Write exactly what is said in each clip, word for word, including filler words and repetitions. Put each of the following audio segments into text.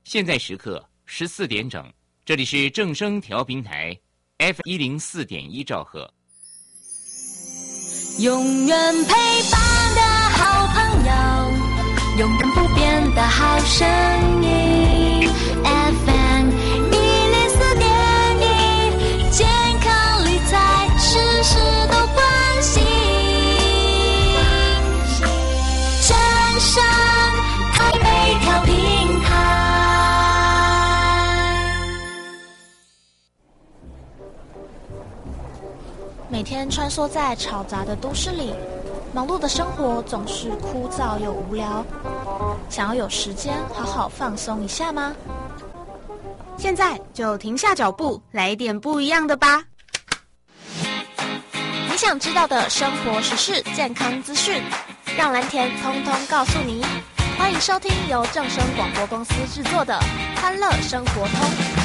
现在时刻十四点整，这里是正声调频台 F 一零四点一兆赫。 永远陪伴的好朋友，永远不变的好声音 F M 一零四点一，健康理财事事都关心，正声台北调频台。每天穿梭在嘈杂的都市里，忙碌的生活总是枯燥又无聊。想要有时间好好放松一下吗？ 现在就停下脚步，来一点不一样的吧。 你想知道的生活时事、健康资讯，让蓝田通通告诉你。欢迎收听由正声广播公司制作的《欢乐生活通》。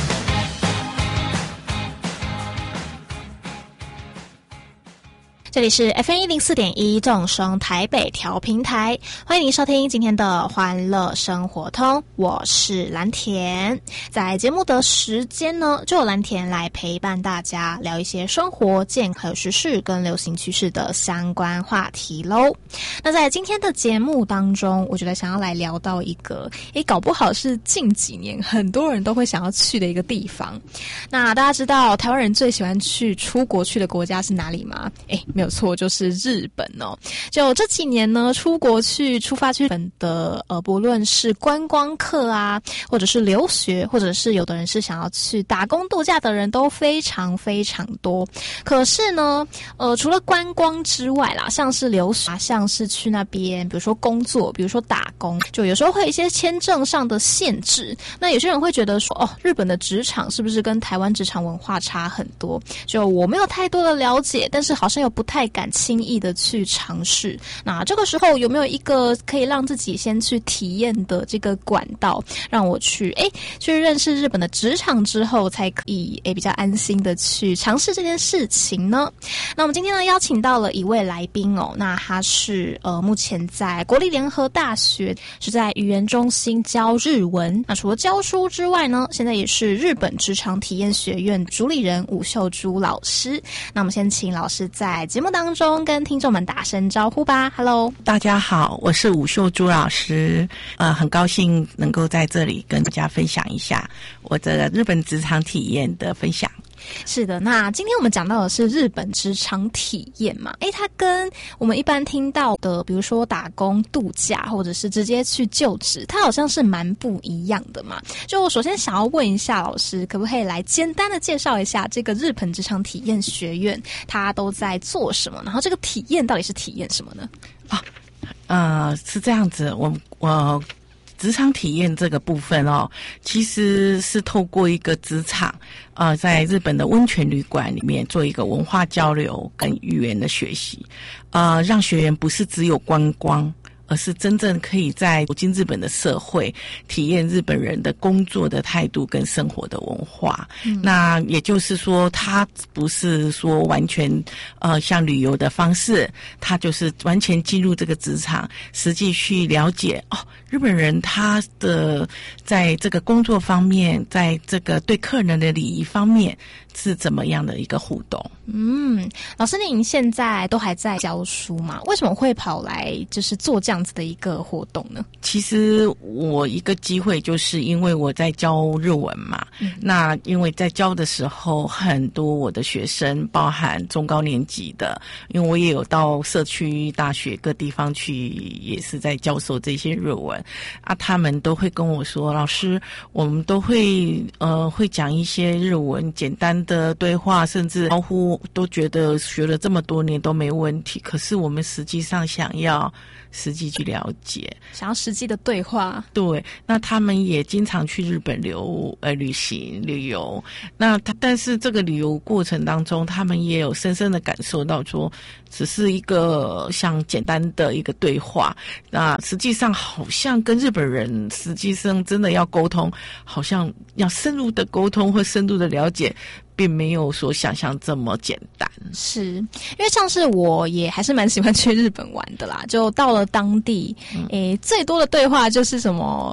这里是 F M 一零四点一正声台北调频台，欢迎您收听今天的欢乐生活通，我是蓝田。在节目的时间呢，就由蓝田来陪伴大家聊一些生活、健康、时事跟流行趋势的相关话题咯。那在今天的节目当中，我觉得想要来聊到一个诶，搞不好是近几年很多人都会想要去的一个地方。那大家知道台湾人最喜欢去出国去的国家是哪里吗？诶，没有没有错，就是日本哦。就这几年呢，出国去出发去日本的呃，不论是观光客啊，或者是留学，或者是有的人是想要去打工度假的人都非常非常多。可是呢，呃，除了观光之外啦，像是留学，像是去那边，比如说工作，比如说打工，就有时候会有一些签证上的限制。那有些人会觉得说，哦，日本的职场是不是跟台湾职场文化差很多？就我没有太多的了解，但是好像又不太敢轻易的去尝试。那这个时候有没有一个可以让自己先去体验的这个管道，让我去诶去认识日本的职场之后，才可以诶比较安心的去尝试这件事情呢？那我们今天呢邀请到了一位来宾哦，那他是呃目前在国立联合大学是在语言中心教日文。那除了教书之外呢，现在也是日本职场体验学院主理人武秀珠老师。那我们先请老师在节目当中跟听众们打声招呼吧。 Hello， 大家好，我是武秀珠老师，呃，很高兴能够在这里跟大家分享一下我的日本职场体验的分享。 是的，那今天我们讲到的是日本职场体验嘛，诶，它跟我们一般听到的比如说打工度假或者是直接去就职，它好像是蛮不一样的嘛。就我首先想要问一下老师，可不可以来简单的介绍一下这个日本职场体验学院它都在做什么，然后这个体验到底是体验什么呢？ 啊，呃，是这样子，我我职场体验这个部分哦，其实是透过一个职场，呃，在日本的温泉旅馆里面做一个文化交流跟语言的学习，呃，让学员不是只有观光，而是真正可以在走进日本的社会，体验日本人的工作的态度跟生活的文化。嗯、那也就是说，它不是说完全呃像旅游的方式，它就是完全进入这个职场，实际去了解哦，日本人他的在这个工作方面，在这个对客人的礼仪方面是怎么样的一个互动。 嗯，老师您现在都还在教书吗？为什么会跑来就是做这样子的一个活动呢？ 其实我一个机会就是因为我在教日文嘛、嗯、那因为在教的时候很多我的学生包含中高年级的，因为我也有到社区大学各地方去，也是在教授这些日文啊，他们都会跟我说，老师我们都会呃会讲一些日文简单的对话，甚至招呼都觉得学了这么多年都没问题，可是我们实际上想要实际去了解， 想要实际的对话。 对，那他们也经常去日本留呃旅行旅游，那他但是这个旅游过程当中，他们也有深深的感受到说，只是一个像简单的一个对话，那实际上好像跟日本人实际上真的要沟通，好像要深入的沟通或深入的了解，并没有所想象这么简单。 是因为像是我也还是蛮喜欢去日本玩的啦，就到了当地、嗯、诶最多的对话就是什么哦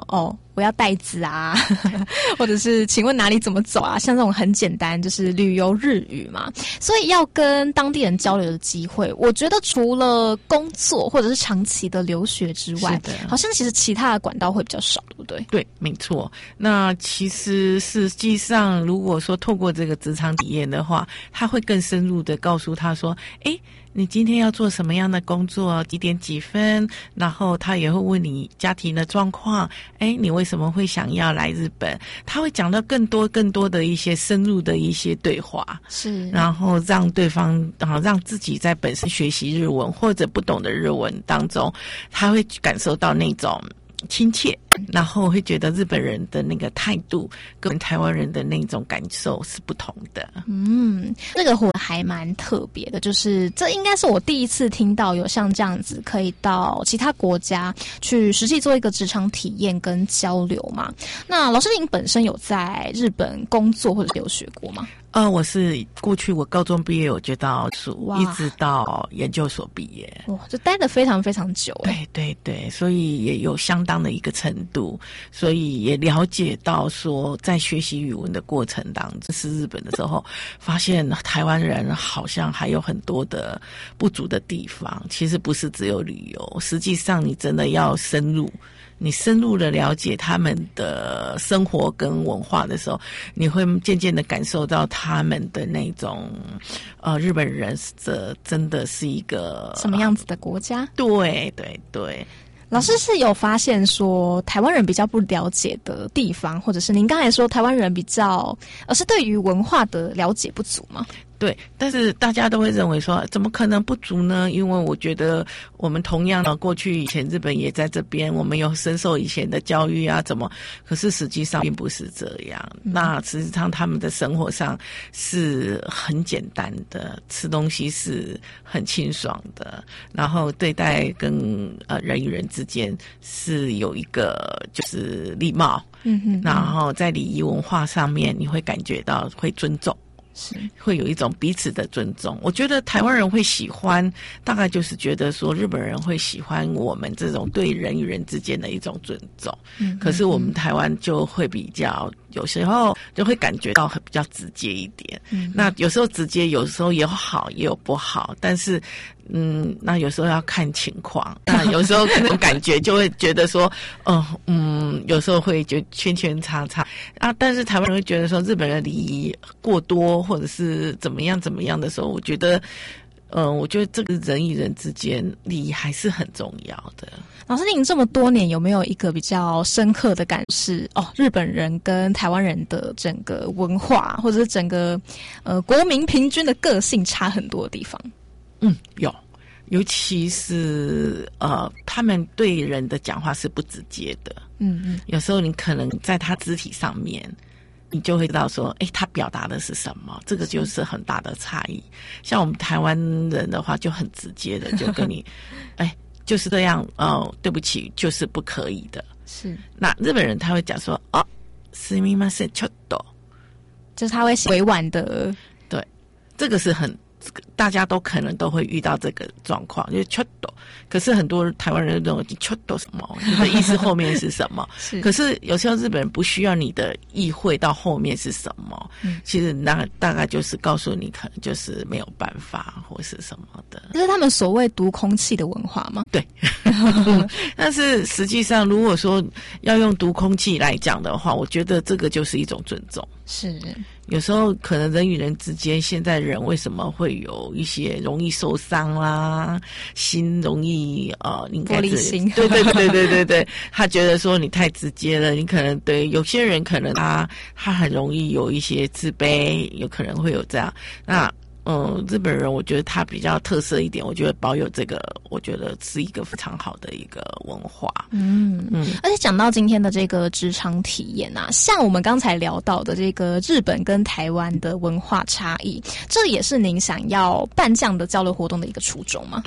我要袋子啊，或者是请问哪里怎么走啊，像这种很简单就是旅游日语嘛。所以要跟当地人交流的机会，我觉得除了工作或者是长期的留学之外，好像其实其他的管道会比较少，对不对？ 对，没错。那其实实际上如果说透过这个职场体验的话，他会更深入的告诉他说，诶，你今天要做什么样的工作，几点几分，然后他也会问你家庭的状况，诶，你为什么会想要来日本，他会讲到更多更多的一些深入的一些对话， 是， 然后让对方啊，让自己在本身学习日文或者不懂的日文当中，他会感受到那种亲切，然后会觉得日本人的那个态度跟台湾人的那种感受是不同的。 嗯，这个活还蛮特别的，就是这应该是我第一次听到有像这样子可以到其他国家去实际做一个职场体验跟交流嘛。那老师您本身有在日本工作或者留学过吗？ 呃，我是过去我高中毕业我就到书，一直到研究所毕业， 哇，就待得非常非常久。 对对对，所以也有相当的一个程度，所以也了解到说，在学习语文的过程当中，是日本的时候，发现台湾人好像还有很多的不足的地方。其实不是只有旅游，实际上你真的要深入。你深入的了解他们的生活跟文化的时候，你会渐渐的感受到他们的那种，呃，日本人这真的是一个什么样子的国家？ 对对对。 老师是有发现说台湾人比较不了解的地方，或者是您刚才说台湾人比较，而是对于文化的了解不足吗？ 对，但是大家都会认为说，怎么可能不足呢？因为我觉得我们同样的过去以前日本也在这边，我们有深受以前的教育啊，怎么？可是实际上并不是这样。嗯、那实际上他们的生活上是很简单的，吃东西是很清爽的，然后对待跟呃人与人之间是有一个就是礼貌，嗯哼，然后在礼仪文化上面你会感觉到会尊重。是会有一种彼此的尊重，我觉得台湾人会喜欢，大概就是觉得说日本人会喜欢我们这种对人与人之间的一种尊重。嗯，可是我们台湾就会比较有时候就会感觉到很比较直接一点。嗯，那有时候直接，有时候有好也有不好，但是嗯，那有时候要看情况。那有时候可能感觉就会觉得说，哦，嗯，有时候会觉得圈圈叉叉啊，但是台湾人会觉得说日本人礼仪过多。或者是怎么样怎么样的时候，我觉得，嗯、呃，我觉得这个人与人之间礼仪还是很重要的。 老师，您这么多年有没有一个比较深刻的感是哦，日本人跟台湾人的整个文化，或者是整个呃国民平均的个性差很多的地方？ 嗯，有。尤其是呃，他们对人的讲话是不直接的。嗯嗯，有时候你可能在他肢体上面。你就会知道说，诶，他表达的是什么，这个就是很大的差异。像我们台湾人的话，就很直接的就跟你，诶，就是这样，哦，对不起，就是不可以的。是。那日本人他会讲说，哦，すみません、ちょっと， 就是他会委婉的， 对，这个是很。大家都可能都会遇到这个状况，就是ちょっと，可是很多台湾人认为ちょっと什么，你的意思后面是什么？是，可是有时候日本人不需要你的意会到后面是什么，嗯、其实那大概就是告诉你，可能就是没有办法或是什么的。 这是他们所谓读空气的文化吗？ 对，但是实际上如果说要用读空气来讲的话，我觉得这个就是一种尊重。 是。 有时候可能人与人之间，现在人为什么会有一些容易受伤啦，心容易呃，应该是玻璃心， 对对对对对对，他觉得说你太直接了，你可能对有些人可能他他很容易有一些自卑，有可能会有这样那。嗯，日本人我觉得他比较特色一点，我觉得保有这个，我觉得是一个非常好的一个文化。 嗯嗯，而且讲到今天的这个职场体验啊，像我们刚才聊到的这个日本跟台湾的文化差异，这也是您想要办这样的交流活动的一个初衷吗？ 对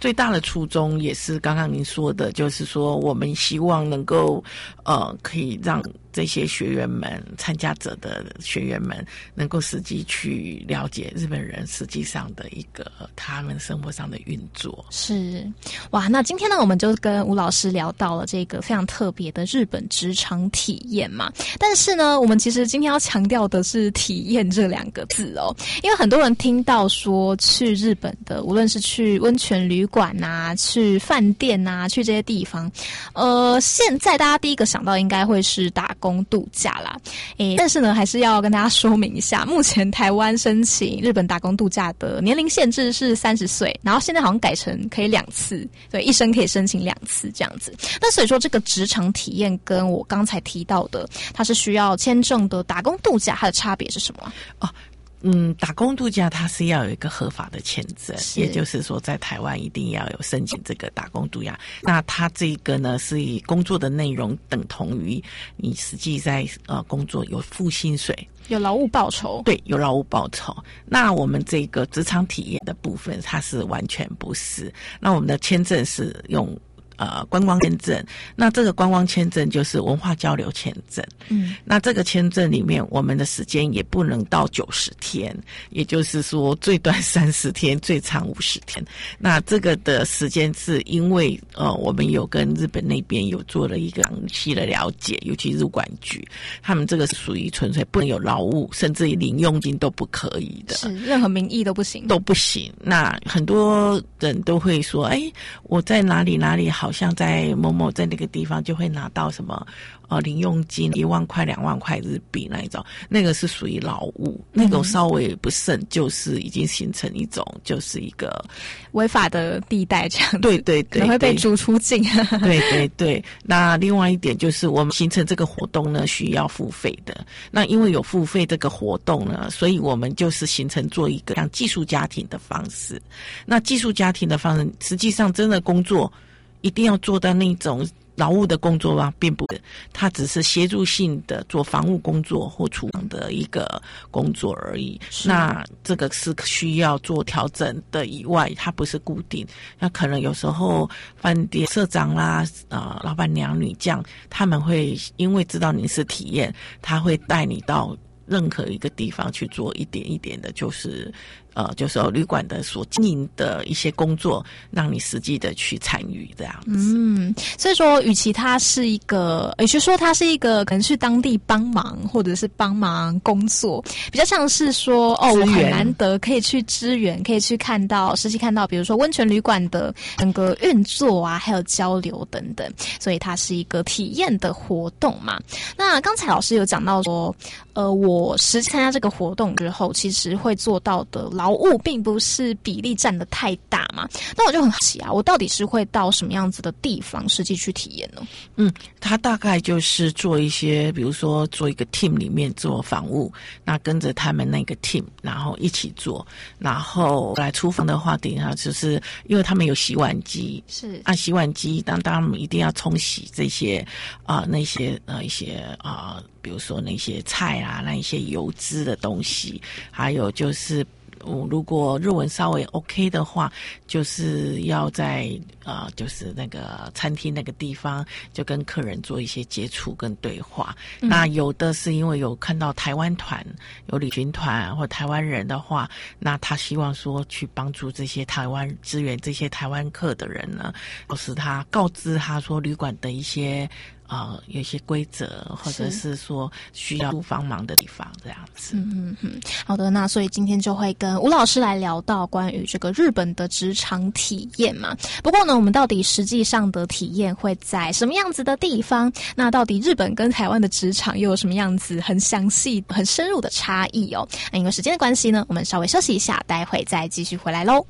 最大的初衷也是刚刚您说的，就是说我们希望能够呃可以让这些学员们、参加者的学员们能够实际去了解日本人实际上的一个他们生活上的运作。 是，哇，那今天呢，我们就跟吴老师聊到了这个非常特别的日本职场体验嘛。但是呢，我们其实今天要强调的是体验这两个字哦，因为很多人听到说去日本的，无论是去温泉旅馆啊、去饭店啊、去这些地方，呃，现在大家第一个想到应该会是打工度假啦。诶，但是呢，还是要跟大家说明一下，目前台湾申请日本打工度假的年龄限制是三十岁，然后现在好像改成可以两次，对，一生可以申请两次这样子。那所以说，这个职场体验跟我刚才提到的，它是需要签证的打工度假，它的差别是什么啊？ 哦。嗯，打工度假它是要有一个合法的签证，也就是说在台湾一定要有申请这个打工度假。那它这个呢是以工作的内容等同于你实际在呃工作有付薪水， 有劳务报酬。 对，有劳务报酬。那我们这个职场体验的部分它是完全不是。那我们的签证是用呃，观光签证，那这个观光签证就是文化交流签证。嗯，那这个签证里面，我们的时间也不能到九十天，也就是说最短三十天，最长五十天。那这个的时间是因为呃，我们有跟日本那边有做了一个详细的了解，尤其入管局，他们这个是属于纯粹不能有劳务，甚至于零用金都不可以的， 是任何名义都不行， 都不行。那很多人都会说，哎，我在哪里哪里好。好像在某某在那个地方就会拿到什么呃零用金一万块两万块日币那一种，那个是属于劳务，那种稍微不慎就是已经形成一种就是一个违法的地带这样子， 对对对， 可能会被逐出境。 对对对，那另外一点就是我们形成这个活动呢需要付费的，那因为有付费这个活动呢，所以我们就是形成做一个像寄宿家庭的方式。那寄宿家庭的方式实际上真的工作一定要做到那种劳务的工作吗？并不是，它只是协助性的做房务工作或厨房的一个工作而已。那这个是需要做调整的以外，它不是固定。那可能有时候饭店社长啦、呃老板娘、女将，他们会因为知道你是体验，他会带你到任何一个地方去做一点一点的，就是呃，就是旅馆的所经营的一些工作，让你实际的去参与这样子。 嗯，所以说，与其它是一个，也就是说，它是一个可能去当地帮忙，或者是帮忙工作，比较像是说，哦，我很难得可以去支援，可以去看到实际看到，比如说温泉旅馆的整个运作啊，还有交流等等，所以它是一个体验的活动嘛。那刚才老师有讲到说，呃，我实际参加这个活动之后，其实会做到的劳务并不是比例占得太大嘛，那我就很好奇啊，我到底是会到什么样子的地方实际去体验呢？ 嗯，他大概就是做一些，比如说做一个 team 里面做房务，那跟着他们那个 team， 然后一起做，然后来厨房的话，等一下就是因为他们有洗碗机， 是按洗碗机，当当然一定要冲洗这些啊、呃、那些呃一些啊、呃，比如说那些菜啊，那一些油脂的东西，还有就是。嗯，如果日文稍微 OK 的话，就是要在呃，就是那个餐厅那个地方，就跟客人做一些接触跟对话。嗯、那有的是因为有看到台湾团、有旅行团或台湾人的话，那他希望说去帮助这些台湾支援这些台湾客的人呢，就是他告知他说旅馆的一些。呃，有一些规则，或者是说需要帮忙的地方，这样子。 嗯嗯嗯，好的，那所以今天就会跟吴老师来聊到关于这个日本的职场体验嘛。不过呢，我们到底实际上的体验会在什么样子的地方？那到底日本跟台湾的职场又有什么样子很详细、很深入的差异哦？那因为时间的关系呢，我们稍微休息一下，待会再继续回来喽。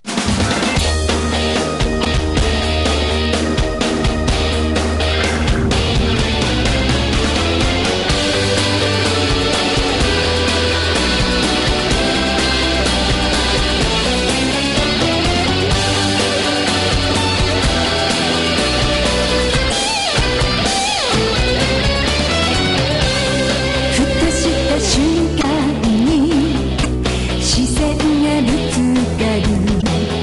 視線がぶつかる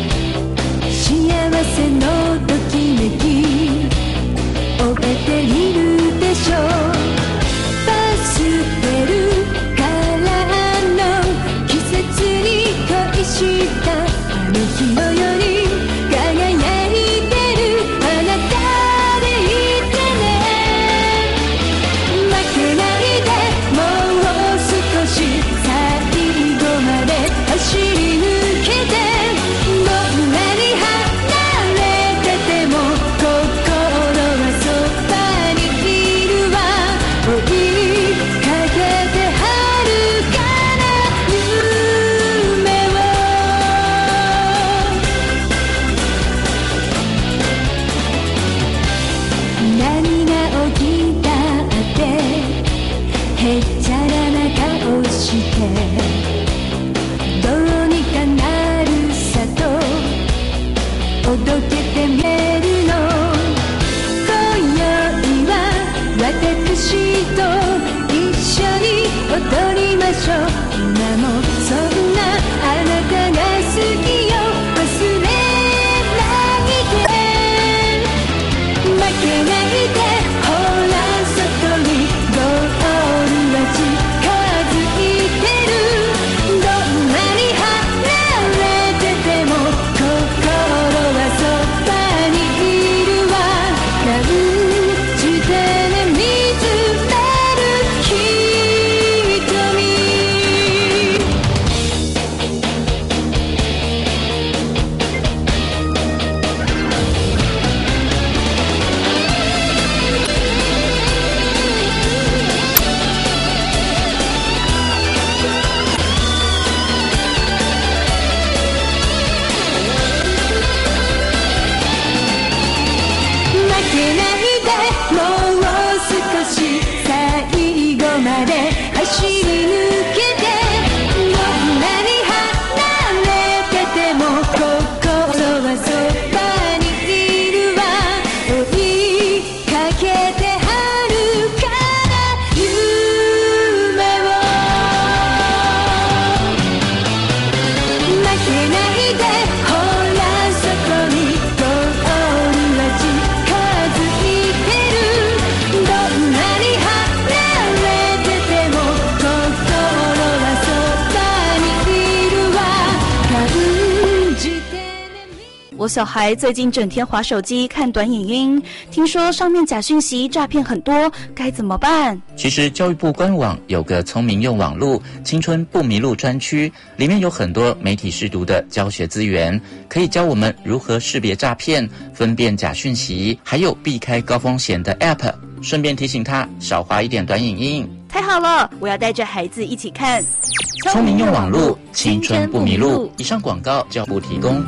しと一緒に踊りましょう。今もそんなあなたが好きよ。忘れないで負けないで。ほら外にゴールは近づいてる。どんなに離れてても心はそばにいるわ。感じてね見つめる瞳。負けないでもう少し最後まで走り抜けて。どんなに離れてても心はそばにいるわ。追いかけて遥かな夢を。負けないでほらそこにゴールは近づいてる。どんなに離れてても心はそばにいるわ。感じてね。 我小孩最近整天滑手机看短影音，听说上面假讯息诈骗很多，该怎么办？ 其实教育部官网有个聪明用网路青春不迷路专区，里面有很多媒体识读的教学资源，可以教我们如何识别诈骗、分辨假讯息，还有避开高风险的 App。顺便提醒他少滑一点短影音。 太好了，我要带着孩子一起看。 聪明用网路，青春不迷路。以上广告教育部提供。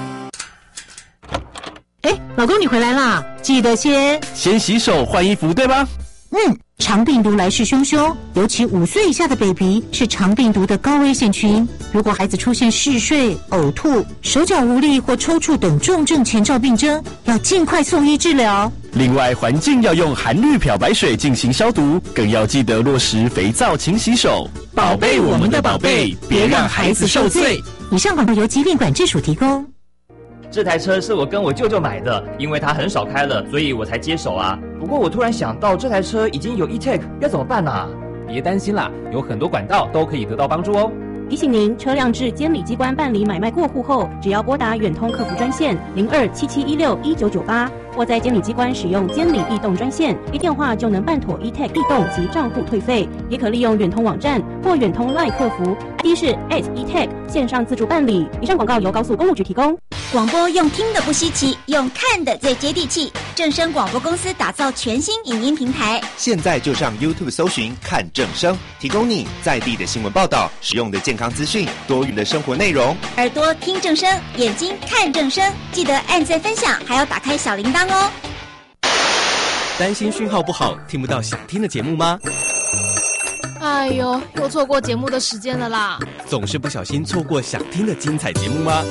哎，老公你回来啦，记得先先洗手换衣服，对吧？ 嗯，肠病毒来势汹汹，尤其五岁以下的 baby 是肠病毒的高危险群。如果孩子出现嗜睡、呕吐、手脚无力或抽搐等重症前兆病征，要尽快送医治疗。 另外，环境要用含氯漂白水进行消毒，更要记得落实肥皂勤洗手，宝贝我们的宝贝，别让孩子受罪。 以上广告由疾病管制署提供。 这台车是我跟我舅舅买的，因为他很少开了，所以我才接手啊。不过我突然想到，这台车已经有 e-tag， 要怎么办啊？ 别担心啦，有很多管道都可以得到帮助哦。 提醒您，车辆至监理机关办理买卖过户后，只要拨打远通客服专线零二七七一六一九九八，或在监理机关使用监理易动专线，一电话就能办妥 e-tag 易动及账户退费。也可利用远通网站或远通 LINE 客服 ，I D 是 at e-tag 线上自助办理。以上广告由高速公路局提供。 广播用听的不稀奇，用看的最接地气。正声广播公司打造全新影音平台， 现在就上 YouTube 搜寻看正声，提供你在地的新闻报道、实用的健康资讯、多元的生活内容。 耳朵听正声，眼睛看正声，记得按赞分享，还要打开小铃铛哦。 担心讯号不好，听不到想听的节目吗？ 哎呦，又错过节目的时间了啦！ 总是不小心错过想听的精彩节目吗？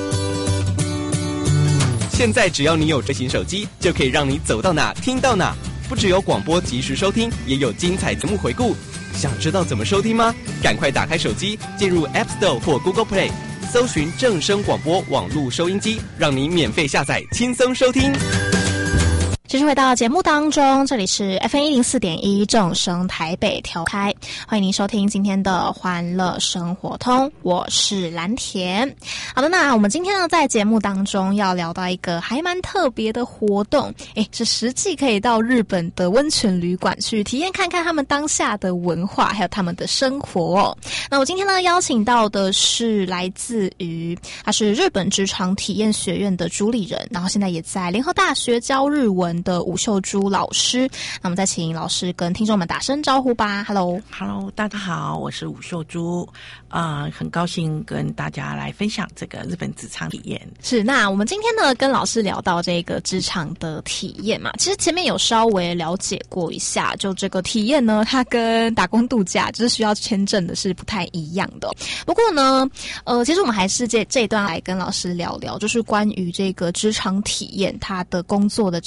现在只要你有智行手机，就可以让你走到哪听到哪。不只有广播及时收听，也有精彩节目回顾。想知道怎么收听吗？赶快打开手机，进入 App Store 或 Google Play， 搜寻正声广播网络收音机，让你免费下载，轻松收听。 继续回到节目当中，这里是 F M 一零四点一正声台北调开，欢迎您收听今天的欢乐生活通，我是蓝田。好的，那我们今天呢在节目当中要聊到一个还蛮特别的活动，诶，是实际可以到日本的温泉旅馆去体验看看他们当下的文化，还有他们的生活哦。那我今天呢邀请到的是来自于他是日本职场体验学院的主理人，然后现在也在联合大学教日文的吴秀珠老师。那我们再请老师跟听众们打声招呼吧。 Hello Hello 大家好，我是吴秀珠，呃，很高兴跟大家来分享这个日本职场体验。 是，那我们今天呢跟老师聊到这个职场的体验嘛，其实前面有稍微了解过一下，就这个体验呢它跟打工度假就是需要签证的是不太一样的。不过呢呃，其实我们还是这这一段来跟老师聊聊，就是关于这个职场体验它的工作的整个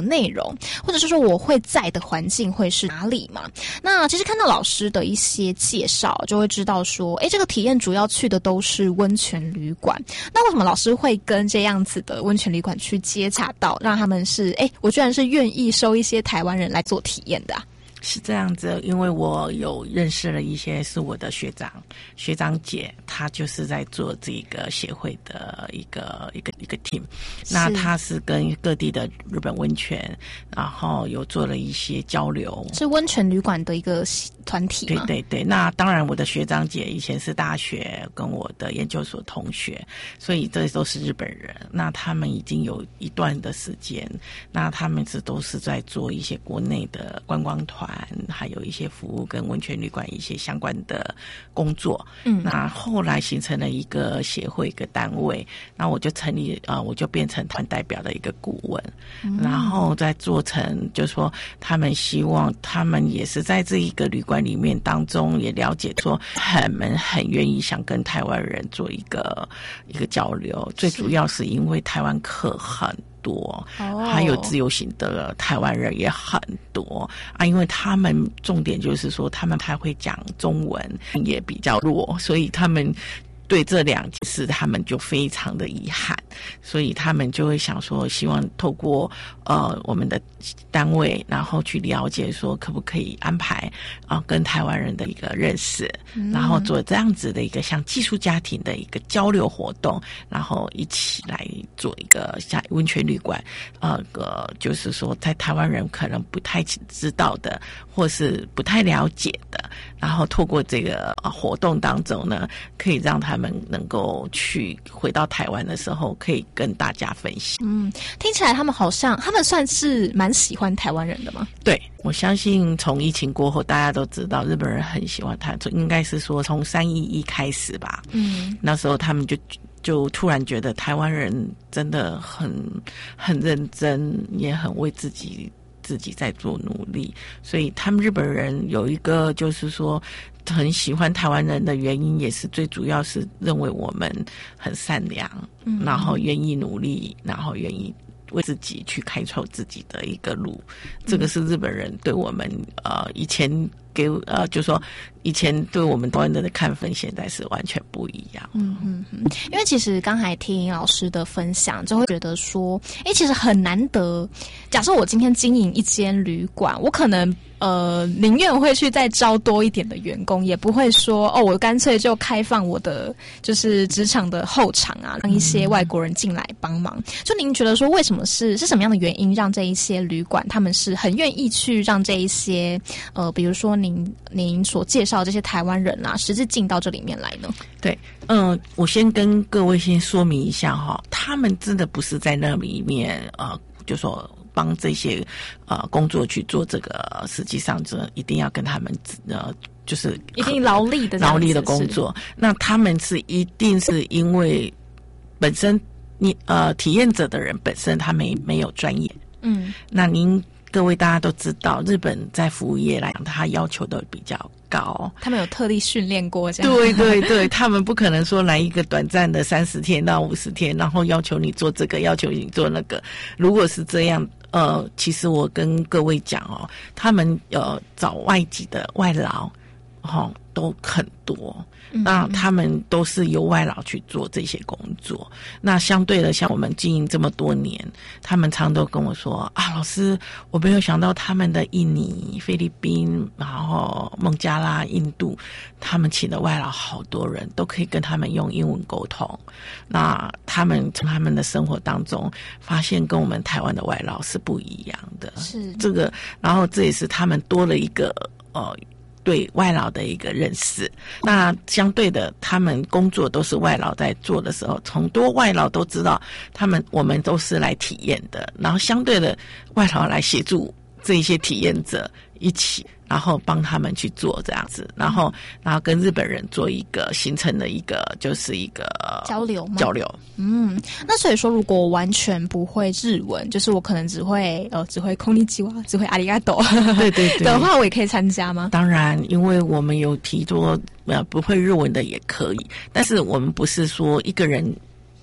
内容，或者是说我会在的环境会是哪里嘛？那其实看到老师的一些介绍，就会知道说，诶，这个体验主要去的都是温泉旅馆。那为什么老师会跟这样子的温泉旅馆去接洽到，让他们是，诶，我居然是愿意收一些台湾人来做体验的啊？ 是这样子，因为我有认识了一些是我的学长学长姐，他就是在做这个协会的一个一个一个 team， 那他是跟各地的日本温泉，然后有做了一些交流， 是温泉旅馆的一个团体吗？ 对对对，那当然我的学长姐以前是大学跟我的研究所同学，所以这都是日本人，那他们已经有一段的时间，那他们是都是在做一些国内的观光团，还有一些服务跟温泉旅馆一些相关的工作。嗯，那后来形成了一个协会一个单位，那我就成立啊、呃，我就变成团代表的一个顾问，嗯、然后再做成，就是说他们希望他们也是在这一个旅馆里面当中也了解说，他们很愿意想跟台湾人做一个一个交流，最主要是因为台湾客很多，还有自由行的台湾人也很多啊，因为他们重点就是说他们还会讲中文，也比较弱，所以他们对这两件事他们就非常的遗憾，所以他们就会想说希望透过呃我们的单位，然后去了解说可不可以安排啊、呃、跟台湾人的一个认识、嗯、然后做这样子的一个像寄宿家庭的一个交流活动，然后一起来做一个像温泉旅馆呃个就是说在台湾人可能不太知道的或是不太了解的，然后透过这个、呃、活动当中呢，可以让他们能够去回到台湾的时候可以跟大家分享。 嗯，听起来他们好像他们算是蛮喜欢台湾人的吗？ 对，我相信从疫情过后大家都知道日本人很喜欢台湾，应该是说从三一一开始吧。嗯，那时候他们就就突然觉得台湾人真的很很认真，也很为自己自己在做努力，所以他们日本人有一个就是说很喜欢台湾人的原因，也是最主要是认为我们很善良、嗯、然后愿意努力，然后愿意为自己去开创自己的一个路、嗯、这个是日本人对我们呃以前给呃就说以前对我们台湾人的看法现在是完全不一样。 嗯嗯嗯，因为其实刚才听老师的分享，就会觉得说，哎，其实很难得。假设我今天经营一间旅馆，我可能呃宁愿会去再招多一点的员工，也不会说哦，我干脆就开放我的就是职场的后场啊，让一些外国人进来帮忙。就您觉得说，为什么是是什么样的原因让这一些旅馆他们是很愿意去让这一些呃，比如说您您所介绍这些台湾人啊，实质进到这里面来呢？ 对，嗯、呃，我先跟各位先说明一下哈，他们真的不是在那里面呃，就说帮这些呃工作去做这个，实际上这一定要跟他们呃。就是一定劳力的劳力的工作，那他们是一定是因为本身你呃体验者的人本身他没没有专业，嗯，那您各位大家都知道，日本在服务业来讲，他要求都比较高， 他们有特地训练过这样， 对对对，他们不可能说来一个短暂的三十天到五十天，然后要求你做这个，要求你做那个，如果是这样。呃，其实我跟各位讲哦，他们呃找外籍的外劳，哦都很多，嗯、那他们都是由外劳去做这些工作。那相对的，像我们经营这么多年，他们常都跟我说啊，老师，我没有想到他们的印尼、菲律宾，然后孟加拉、印度，他们请的外劳好多人都可以跟他们用英文沟通。那他们从他们的生活当中发现，跟我们台湾的外劳是不一样的。是这个，然后这也是他们多了一个呃。对外劳的一个认识，那相对的，他们工作都是外劳在做的时候，很多外劳都知道，他们我们都是来体验的，然后相对的，外劳来协助这一些体验者一起，然后帮他们去做这样子，然后然后跟日本人做一个形成的一个就是一个交流吗？ 交流。 嗯，那所以说，如果我完全不会日文，就是我可能只会呃只会こんにちは，只会阿里嘎多， 对对对的话，我也可以参加吗？ 当然，因为我们有提多呃不会日文的也可以，但是我们不是说一个人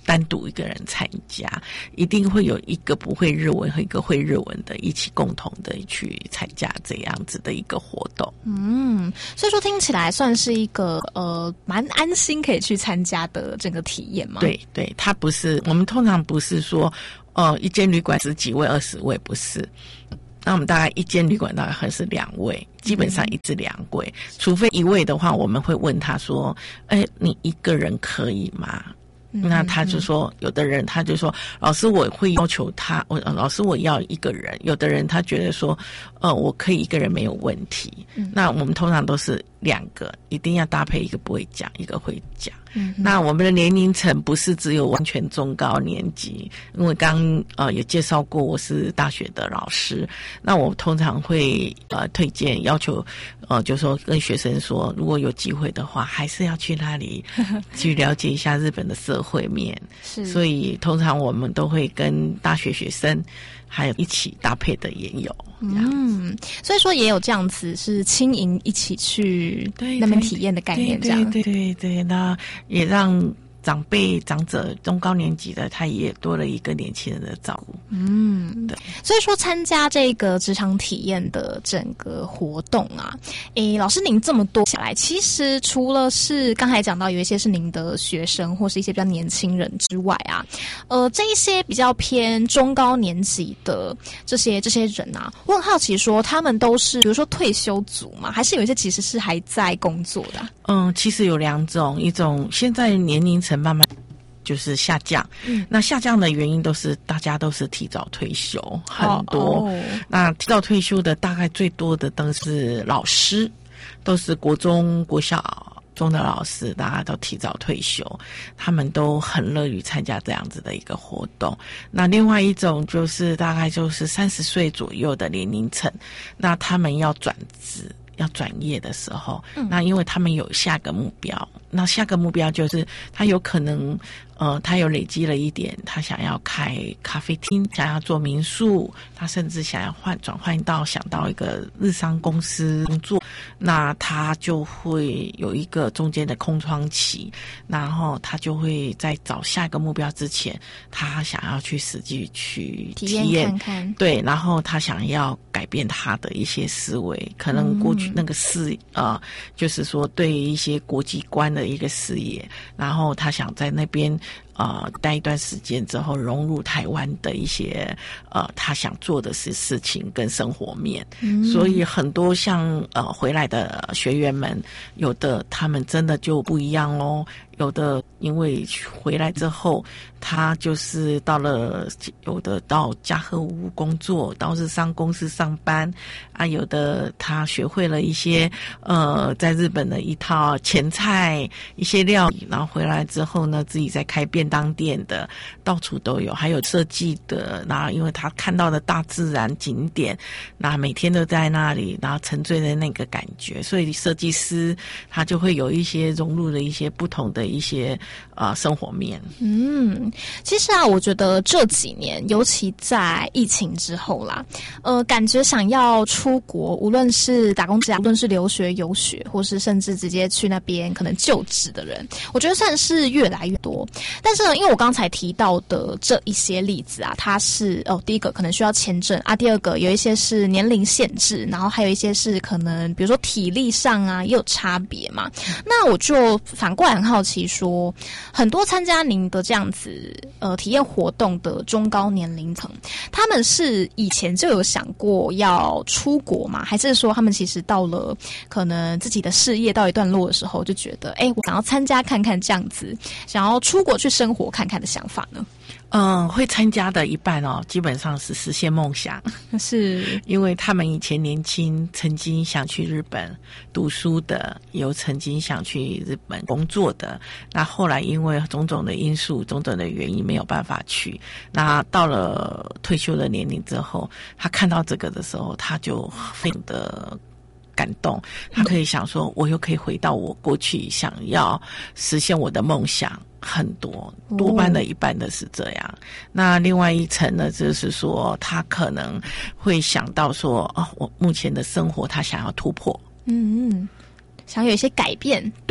单独一个人参加，一定会有一个不会日文和一个会日文的一起共同的去参加这样子的一个活动。 嗯，所以说听起来算是一个呃蛮安心可以去参加的整个体验嘛。 对对，它不是我们通常不是说呃一间旅馆十几位二十位，不是。那我们大概一间旅馆大概还是两位，基本上一至两位，嗯、除非一位的话，我们会问他说：“哎，你一个人可以吗？”嗯、那他就说，有的人他就说：“老师，我会要求他，我老师我要一个人。”有的人他觉得说：“呃，我可以一个人没有问题。嗯”那我们通常都是两个，一定要搭配一个不会讲，一个会讲。嗯、那我们的年龄层不是只有完全中高年级，因为刚呃也介绍过我是大学的老师，那我通常会呃推荐要求呃就说跟学生说，如果有机会的话，还是要去那里去了解一下日本的社会面。是，所以通常我们都会跟大学学生还有一起搭配的也有。 嗯，所以说也有这样子是轻盈一起去那边体验的概念，这样对对对 对, 对，那也让长辈长者中高年级的他也多了一个年轻人的照顾。 嗯，对。所以说参加这个职场体验的整个活动啊，诶，老师您这么多下来，其实除了是刚才讲到有一些是您的学生或是一些比较年轻人之外啊，呃，这一些比较偏中高年级的这些这些人啊，我很好奇说他们都是比如说退休族吗？还是有一些其实是还在工作的啊？ 嗯，其实有两种，一种现在年龄层慢慢就是下降，嗯，那下降的原因都是大家都是提早退休，很多。哦哦、那提早退休的大概最多的都是老师，都是国中、国小中的老师，大家都提早退休，他们都很乐于参加这样子的一个活动。那另外一种就是大概就是三十岁左右的年龄层，那他们要转职。要转业的时候，嗯、那因为他们有下个目标，那下个目标就是他有可能，呃，他有累积了一点，他想要开咖啡厅，想要做民宿，他甚至想要换转换到想到一个日商公司工作，那他就会有一个中间的空窗期，然后他就会在找下一个目标之前，他想要去实际去体验，体验看看，对，然后他想要改变他的一些思维，可能过去那个视呃，就是说对一些国际观的一个视野，然后他想在那边呃待一段时间之后，融入台湾的一些呃他想做的是事情跟生活面。嗯、所以很多像呃回来的学员们，有的他们真的就不一样哦。有的因为回来之后，他就是到了有的到家和屋工作，到日商公司上班啊，有的他学会了一些呃在日本的一套前菜一些料理，然后回来之后呢，自己在开便当店的，到处都有，还有设计的，然后因为他看到的大自然景点，那每天都在那里，然后沉醉的那个感觉，所以设计师他就会有一些融入了一些不同的一些呃生活面。 嗯，其实啊，我觉得这几年，尤其在疫情之后啦，呃，感觉想要出国，无论是打工者，无论是留学游学，或是甚至直接去那边可能就职的人，我觉得算是越来越多。但是呢，因为我刚才提到的这一些例子啊，它是哦，第一个可能需要签证啊，第二个有一些是年龄限制，然后还有一些是可能比如说体力上啊也有差别嘛。那我就反过来很好奇说，很多参加您的这样子呃体验活动的中高年龄层，他们是以前就有想过要出国吗？还是说他们其实到了可能自己的事业到一段落的时候，就觉得哎，我想要参加看看这样子，想要出国去生活看看的想法呢？ 嗯，会参加的一半哦，基本上是实现梦想， 是因为他们以前年轻，曾经想去日本读书的，有曾经想去日本工作的，那后来因为种种的因素、种种的原因没有办法去，那到了退休的年龄之后，他看到这个的时候，他就非常的感动，他可以想说，我又可以回到我过去想要实现我的梦想。很多，多半的一半的是这样。哦、那另外一层呢，就是说他可能会想到说，哦，我目前的生活他想要突破， 嗯嗯，想有一些改变， 对。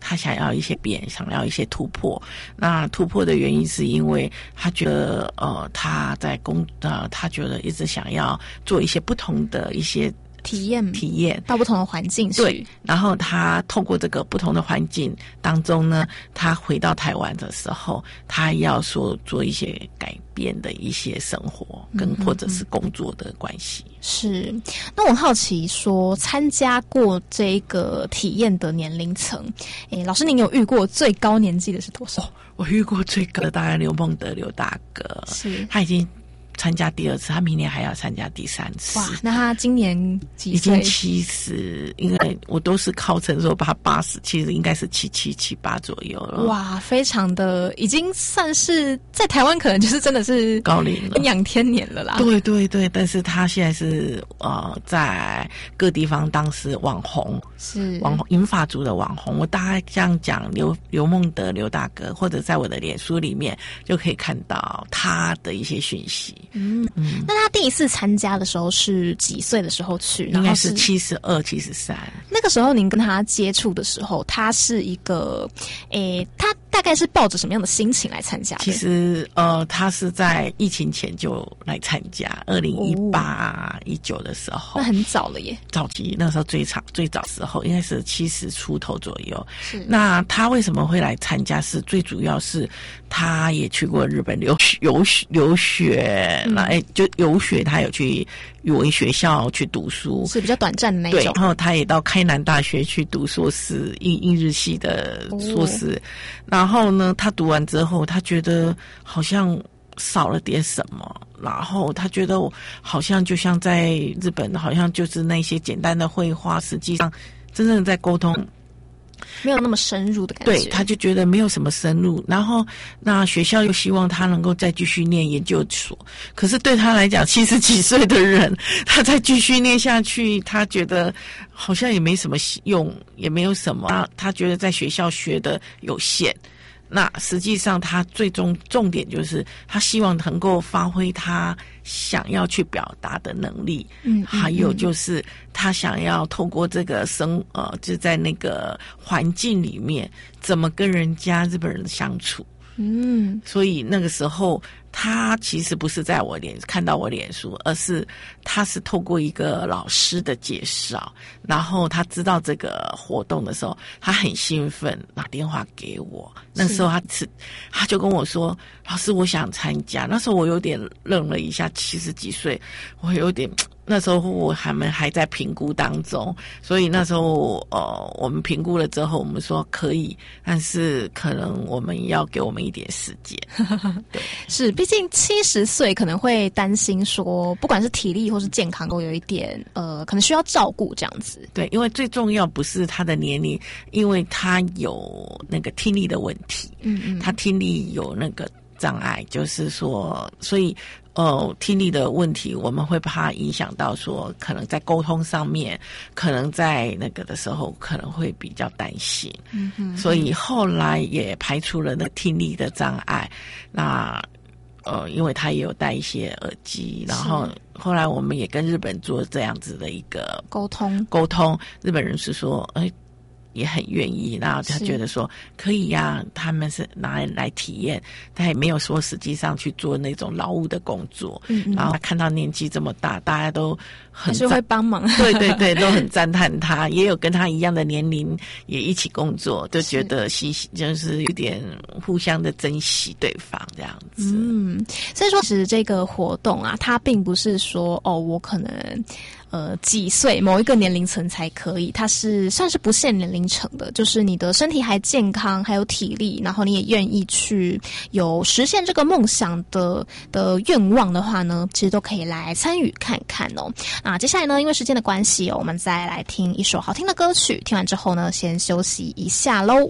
他想要一些变，想要一些突破。那突破的原因是因为他觉得呃他在工呃他觉得一直想要做一些不同的一些体验体验到不同的环境去。 对，然后他透过这个不同的环境当中呢，他回到台湾的时候，他要说做一些改变的一些生活跟或者是工作的关系。 嗯、是，那我好奇说，参加过这个体验的年龄层，诶，老师您有遇过最高年纪的是多少？哦、 我遇过最高的大概刘梦德刘大哥， 是他已经参加第二次，他明年还要参加第三次。 哇，那他今年几岁？ 已经七十，应该我都是靠称说他八十，其实应该是七七七八左右了。 哇，非常的，已经算是在台湾可能就是真的是高龄了， 养天年了啦。 对对对，但是他现在是呃在各地方当是网红， 是网红银发族的网红。我大概这样讲，刘刘梦德刘大哥，或者在我的脸书里面就可以看到他的一些讯息。 嗯嗯，那他第一次参加的时候是几岁的时候去？ 应该是七十二、七十三。 那个时候您跟他接触的时候，他是一个，诶，他大概是抱着什么样的心情来参加的？ 其实，呃，他是在疫情前就来参加，二零一八、一九的时候， 那很早了耶。 早期那时候最长最早时候应该是七十出头左右。 是。 那他为什么会来参加？是最主要是他也去过日本留学游留学。那哎、嗯，就游学，他有去语文学校去读书， 是比较短暂的那种。 对，然后他也到开南大学去读硕士，英英日系的硕士。哦、然后呢，他读完之后，他觉得好像少了点什么，然后他觉得好像就像在日本，好像就是那些简单的绘画，实际上真正在沟通。 没有那么深入的感觉， 对，他就觉得没有什么深入，然后那学校又希望他能够再继续念研究所，可是对他来讲，七十几岁的人，他再继续念下去，他觉得好像也没什么用，也没有什么，他他觉得在学校学的有限。那实际上他最终重点就是他希望能够发挥他想要去表达的能力，嗯，还有就是他想要透过这个生呃就在那个环境里面怎么跟人家日本人相处。嗯，所以那个时候他其实不是在我脸看到我脸书，而是他是透过一个老师的介绍，然后他知道这个活动的时候，他很兴奋，打电话给我。那时候他是他就跟我说：“老师，我想参加。”那时候我有点愣了一下，七十几岁，我有点。那时候我还们还在评估当中，所以那时候呃，我们评估了之后，我们说可以，但是可能我们要给我们一点时间。 对，是，毕竟七十岁可能会担心说，不管是体力或是健康，都有一点呃，可能需要照顾这样子。 对，因为最重要不是他的年龄，因为他有那个听力的问题，嗯嗯，他听力有那个障碍，就是说，所以。呃，听力的问题，我们会怕影响到说，可能在沟通上面，可能在那个的时候，可能会比较担心。嗯哼，所以后来也排除了那听力的障碍。那呃，因为他也有戴一些耳机，然后后来我们也跟日本做这样子的一个沟通， 沟通，日本人是说，哎。也很愿意，然后他觉得说可以呀、啊，他们是拿来来体验，他也没有说实际上去做那种劳务的工作。嗯嗯，然后他看到年纪这么大，大家都很还是会帮忙， 对对对，都很赞叹他。也有跟他一样的年龄也一起工作，就觉得嘻嘻，就是有点互相的珍惜对方这样子。 嗯，所以说其实这个活动啊，它并不是说哦，我可能。呃，几岁某一个年龄层才可以，它是算是不限年龄层的，就是你的身体还健康，还有体力，然后你也愿意去有实现这个梦想的的愿望的话呢，其实都可以来参与看看哦。那接下来呢，因为时间的关系哦，我们再来听一首好聽的歌曲，聽完之後呢，先休息一下咯。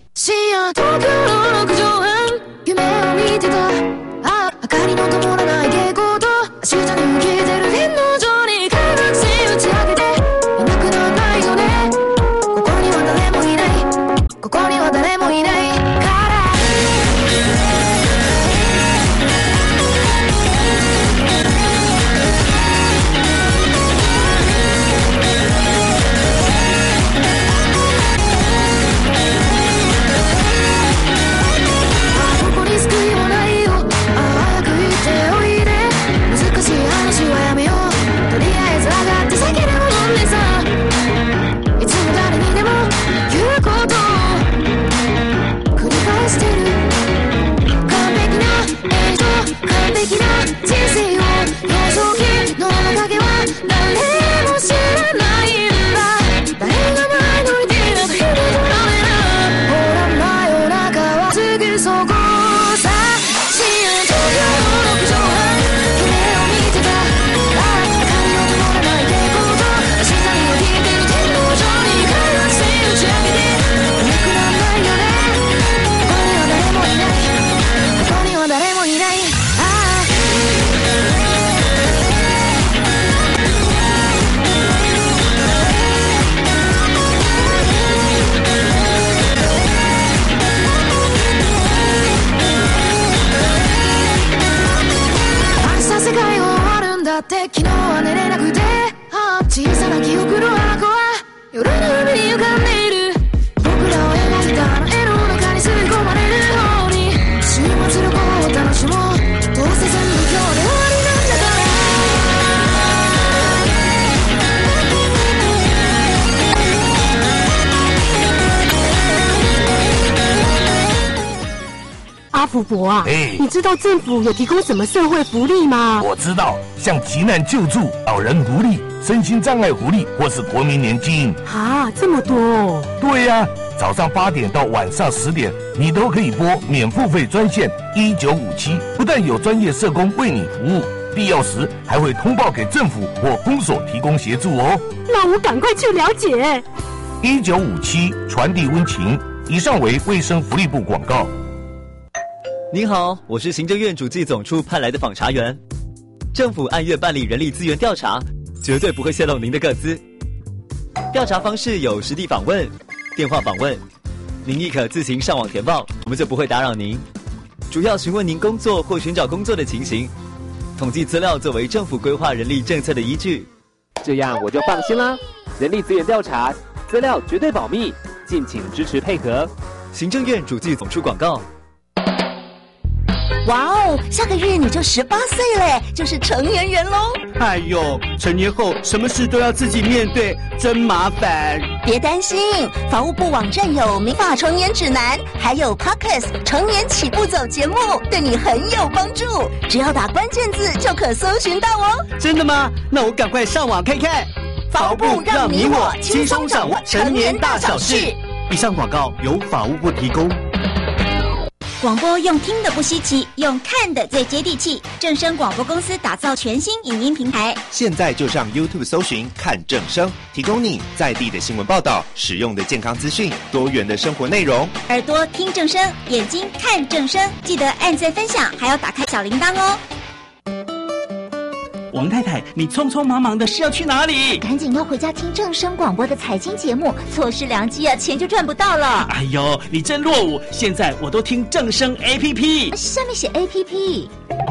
ここには誰もいないからに浮かんでいる僕らを描いたあの絵の中に吸い込まれるように週末旅行を楽しもうどうせ全部今日で終わりなんだから阿福伯啊， 哎， 你知道政府有提供什么社会福利吗？ 我知道，像急难救助、老人福利、身心障碍福利，或是国民年金。 啊，这么多哦！ 对呀、啊，早上八点到晚上十点，你都可以拨免付费专线一九五七，不但有专业社工为你服务，必要时还会通报给政府或公所提供协助哦。 那我赶快去了解。 一九五七传递温情。以上为卫生福利部广告。 您好，我是行政院主计总处派来的访查员。政府按月办理人力资源调查，绝对不会泄露您的个资。调查方式有实地访问、电话访问，您亦可自行上网填报，我们就不会打扰您。主要询问您工作或寻找工作的情形，统计资料作为政府规划人力政策的依据。 这样我就放心啦。人力资源调查资料绝对保密，敬请支持配合。 行政院主计总处广告。 哇哦，下个月你就十八岁嘞，就是成年人喽！ 哎呦，成年后什么事都要自己面对，真麻烦。 别担心，法务部网站有《民法成年指南》，还有 Podcast 成年起步走节目，对你很有帮助。只要打关键字就可搜寻到哦。 真的吗？那我赶快上网看看。 法务部让你我轻松掌握成年大小事。 以上广告由法务部提供。 广播用听的不稀奇，用看的最接地气。正声广播公司打造全新影音平台， 现在就上 YouTube 搜寻看正声，提供你在地的新闻报道、实用的健康资讯、多元的生活内容。 耳朵听正声，眼睛看正声，记得按赞分享，还要打开小铃铛哦。 王太太，你匆匆忙忙的是要去哪里？ 赶紧要回家听正声广播的财经节目，错失良机啊，钱就赚不到了。 哎呦，你真落伍！现在我都听正声 A P P， 上面写 A P P。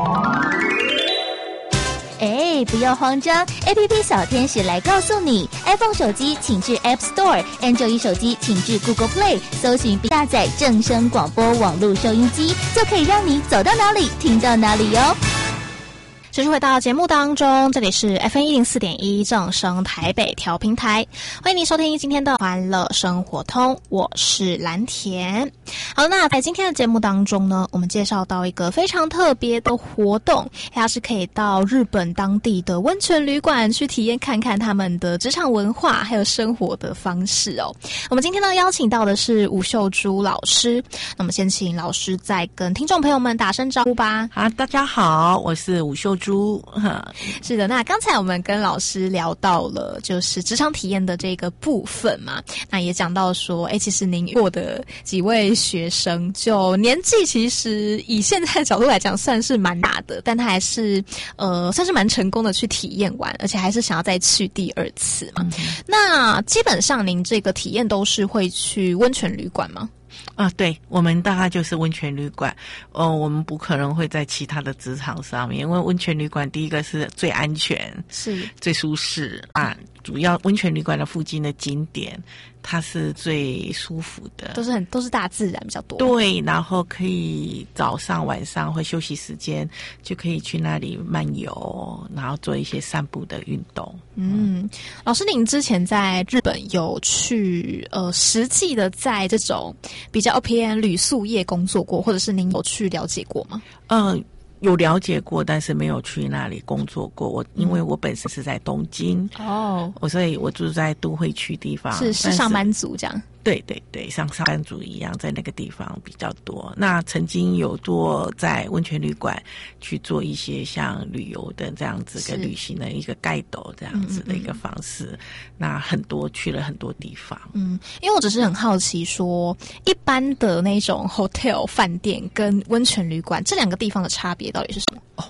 哎，不要慌张 ，A P P 小天使来告诉你 ，iPhone 手机请至 App Store，Android 手机请至 Google Play， 搜寻并下载正声广播网络收音机，就可以让你走到哪里听到哪里哟。 持续回到节目当中，这里是 F M 一零四点一正声台北调频台，欢迎您收听今天的欢乐生活通，我是蓝田。好，那在今天的节目当中呢，我们介绍到一个非常特别的活动，它是可以到日本当地的温泉旅馆去体验看看他们的职场文化还有生活的方式哦。我们今天呢邀请到的是吴秀珠老师，那么先请老师再跟听众朋友们打声招呼吧。 好，大家好，我是吴秀珠。 是的，那刚才我们跟老师聊到了就是职场体验的这个部分嘛，那也讲到说，哎，其实您过的几位学生就年纪其实以现在的角度来讲算是蛮大的，但他还是呃算是蛮成功的去体验完，而且还是想要再去第二次嘛。嗯、那基本上您这个体验都是会去温泉旅馆吗？ 啊，对，我们大概就是温泉旅馆，呃，我们不可能会在其他的职场上面，因为温泉旅馆第一个是最安全， 是最舒适啊。主要温泉旅馆的附近的景点，它是最舒服的， 都是很都是大自然比较多。 对，然后可以早上晚上或休息时间就可以去那里漫游，然后做一些散步的运动。 嗯，老师，您之前在日本有去呃实际的在这种比较偏旅宿业工作过，或者是您有去了解过吗？ 嗯。有了解过，但是没有去那里工作过。我因为我本身是在东京哦， 我所以我住在都会区地方， 是是上班族这样。 对对对，像上班族一样，在那个地方比较多。那曾经有做在温泉旅馆去做一些像旅游的这样子跟旅行的一个盖斗这样子的一个方式。嗯嗯，那很多去了很多地方。 嗯，因为我只是很好奇说，一般的那种 hotel 饭店跟温泉旅馆这两个地方的差别到底是什么？ 哦。当然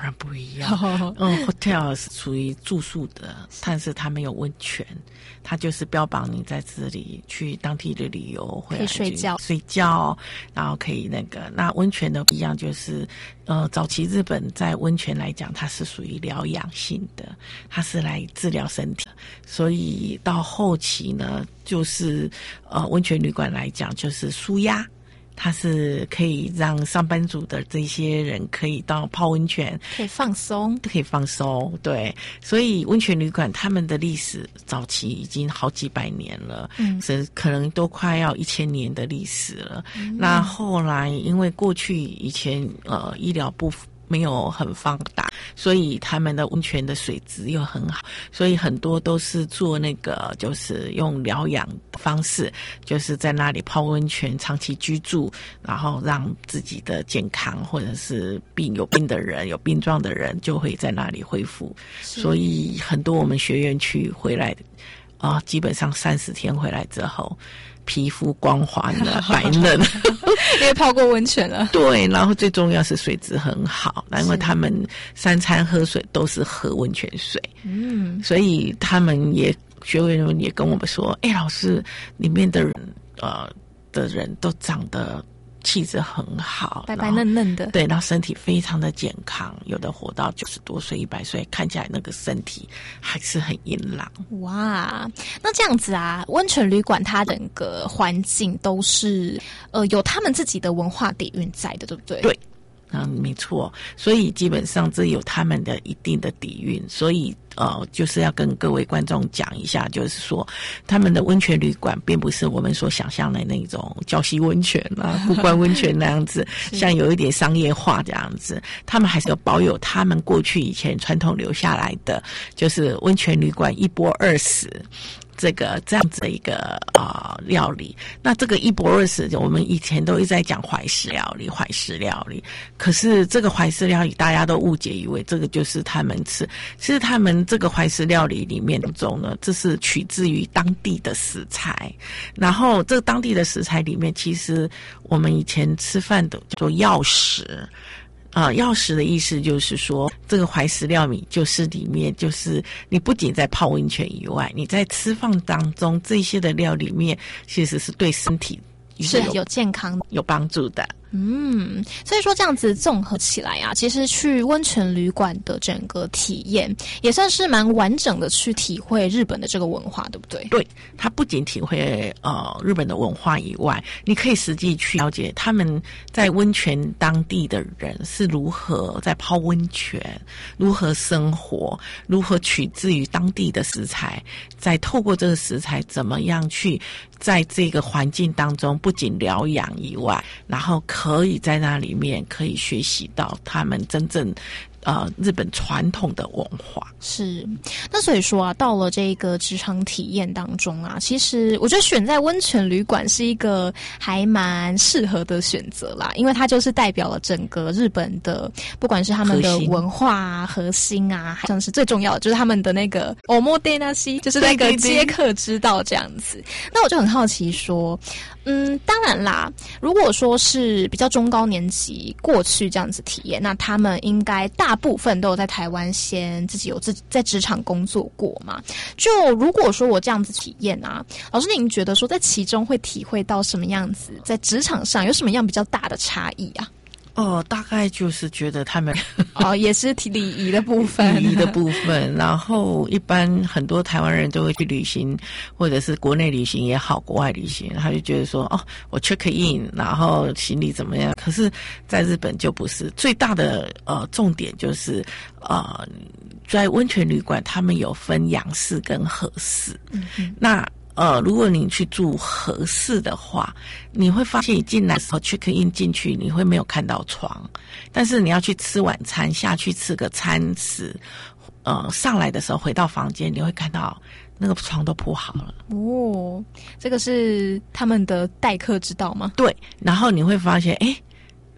然不一样。嗯 ，hotel 是属于住宿的，但是它没有温泉，它就是标榜你在这里去当地的旅游，回来可以睡觉， 睡觉，然后可以那个。那温泉的不一样，就是呃，早期日本在温泉来讲，它是属于疗养性的，它是来治疗身体，所以到后期呢，就是呃，温泉旅馆来讲，就是舒压。它是可以让上班族的这些人可以到泡温泉， 可以放松， 可以放松，对。所以温泉旅馆他们的历史早期已经好几百年了，嗯，是可能都快要一千年的历史了。嗯、那后来因为过去以前呃医疗部没有很发达，所以他们的温泉的水质又很好，所以很多都是做那个就是用疗养的方式，就是在那里泡温泉长期居住，然后让自己的健康或者是病有病的人有病状的人就会在那里恢复。所以很多我们学员去回来啊、呃，基本上三十天回来之后皮肤光滑的白嫩因为泡过温泉了。 对，然后最重要是水质很好，因为他们三餐喝水都是喝温泉水，嗯，所以他们也学员们也跟我们说，哎，老师，里面的人呃的人都长得气质很好， 白白嫩嫩的， 对，然后身体非常的健康，有的活到九十多岁、一百岁，看起来那个身体还是很硬朗。 哇，那这样子啊，温泉旅馆它整个环境都是呃有他们自己的文化底蕴在的，对不对？ 对。嗯，没错，所以基本上这有他们的一定的底蕴，所以呃，就是要跟各位观众讲一下，就是说他们的温泉旅馆并不是我们所想象的那种礁溪温泉啊、湖关温泉那样子，像有一点商业化这样子，他们还是有保有他们过去以前传统留下来的，就是温泉旅馆一钵二食。这个这样子的一个啊、呃、料理，那这个一钵二食，我们以前都一直在讲怀石料理，怀石料理。可是这个怀石料理，大家都误解以为这个就是他们吃，其实他们这个怀石料理里面中呢，这是取自于当地的食材，然后这个当地的食材里面，其实我们以前吃饭的叫做药食。呃，药食的意思就是说，这个怀石料理就是里面就是你不仅在泡温泉以外，你在吃饭当中这些的料里面，其实是对身体是有健康有帮助的。 嗯，所以说这样子综合起来啊，其实去温泉旅馆的整个体验也算是蛮完整的去体会日本的这个文化，对不对？ 对，它不仅体会呃日本的文化以外，你可以实际去了解他们在温泉当地的人是如何在泡温泉，如何生活，如何取自于当地的食材，再透过这个食材怎么样去在这个环境当中不仅疗养以外，然后可以在那里面可以学习到他们真正呃日本传统的文化。 是，那所以说啊，到了这个职场体验当中啊，其实我觉得选在温泉旅馆是一个还蛮适合的选择啦，因为它就是代表了整个日本的，不管是他们的文化啊、核心啊，还像是最重要的就是他们的那个 omotenashi， 就是那个接客之道这样子。那我就很好奇说，嗯，当然啦，如果说是比较中高年级过去这样子体验，那他们应该大部分都有在台湾先自己有自在职场工作过嘛。就如果说我这样子体验啊，老师您觉得说在其中会体会到什么样子，在职场上有什么样比较大的差异啊？ 哦，大概就是觉得他们哦，也是礼仪的部分， 礼仪的部分。然后一般很多台湾人都会去旅行，或者是国内旅行也好，国外旅行，他就觉得说，哦，我 check in， 然后行李怎么样？可是在日本就不是，最大的呃重点就是呃，在温泉旅馆他们有分洋式跟和式，嗯嗯，那。呃，如果你去住和式的话，你会发现你进来的时候 check in 进去，你会没有看到床，但是你要去吃晚餐，下去吃个餐食，呃，上来的时候回到房间，你会看到那个床都铺好了。 哦，这个是他们的待客之道吗？ 对，然后你会发现，哎，